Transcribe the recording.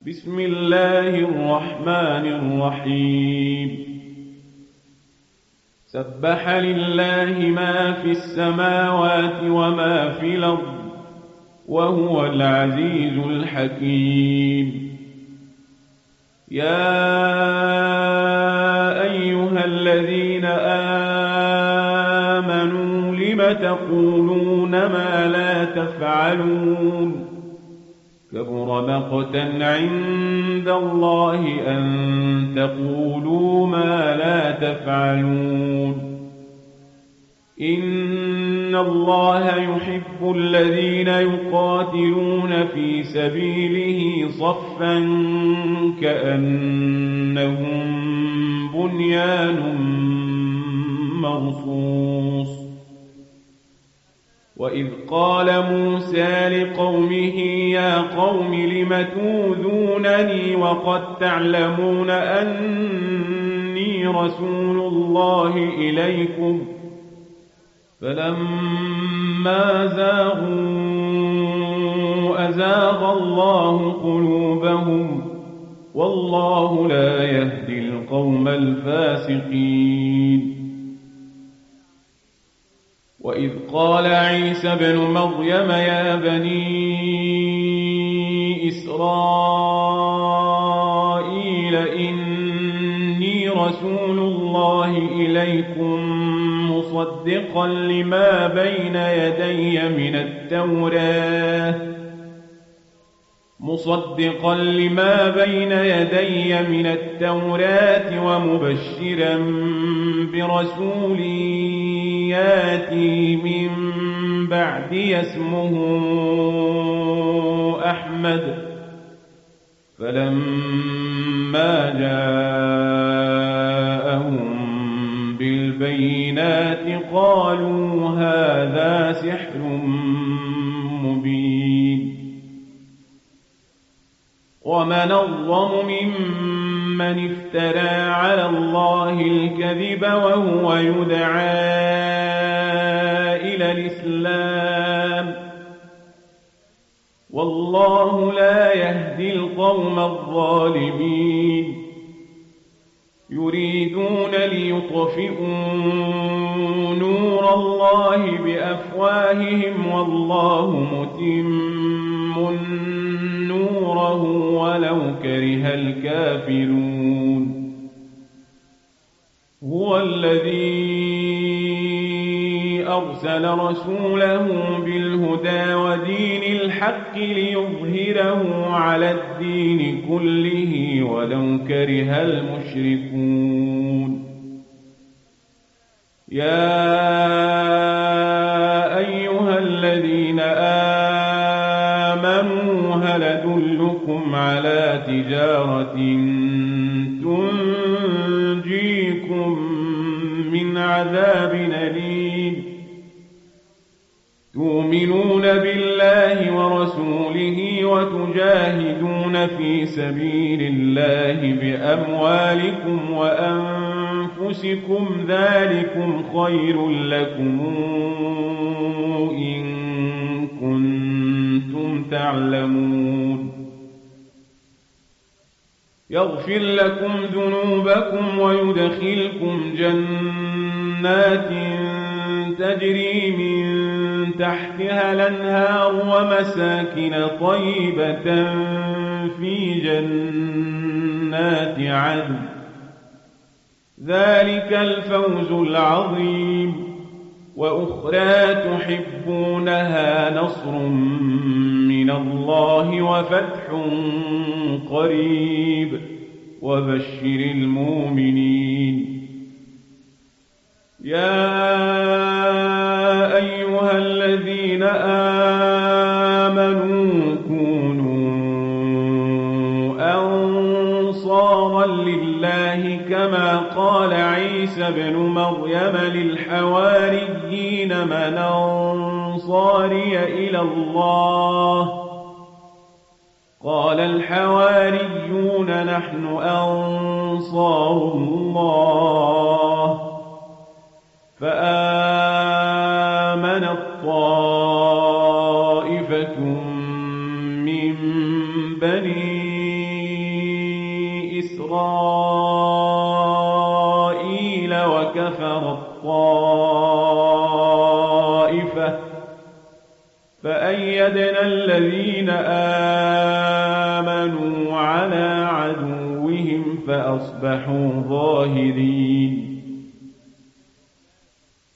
بسم الله الرحمن الرحيم سبح لله ما في السماوات وما في الأرض وهو العزيز الحكيم. يا أيها الذين آمنوا لم تقولون ما لا تفعلون كبر مقتا عند الله أن تقولوا ما لا تفعلون. إن الله يحب الذين يقاتلون في سبيله صفا كأنهم بنيان مرصوص. وإذ قال موسى لقومه يا قوم لم توذونني وقد تعلمون أني رسول الله إليكم فلما زاغوا أزاغ الله قلوبهم والله لا يهدي القوم الفاسقين. وإذ قال عيسى ابن مريم يا بني إسرائيل إني رسول الله إليكم مصدقا لما بين يدي من التوراة ومبشرا برسول ياتي من بعدي اسمه أحمد. فلما جاءهم بالبينات قالوا هذا سحر مبين. ومن أظلم ممن افترى على الله الكذب وهو يدعى إلى الإسلام والله لا يهدي القوم الظالمين. يريدون ليطفئوا نور الله بأفواههم والله متم نوره ولو كره الكافرون. هو الذي أرسل رسوله بالهدى ودين الحق ليظهره على الدين كله ولو كره المشركون. يا أيها الذين آمنوا هل أدلكم على تجارة تنجيكم من عذاب أليم تؤمنون بالله ورسوله وتجاهدون في سبيل الله بأموالكم وأنفسكم ذلكم خير لكم إن كنتم تعلمون. يغفر لكم ذنوبكم ويدخلكم جنات تجري من تحتها الأنهار ومساكن طيبة في جنات عدن ذلك الفوز العظيم. وأخرى تحبونها نصر من الله وفتح قريب وبشر المؤمنين. يا أيها الذين آمنوا كونوا أنصارا لله كما قال عيسى ابن مريم للحواريين من أنصاري إلى الله قال الحواريون نحن أنصار الله. فآمنت طائفة من بني إسرائيل وكفر الطائفة فأيدنا الذين آمنوا على عدوهم فأصبحوا ظاهرين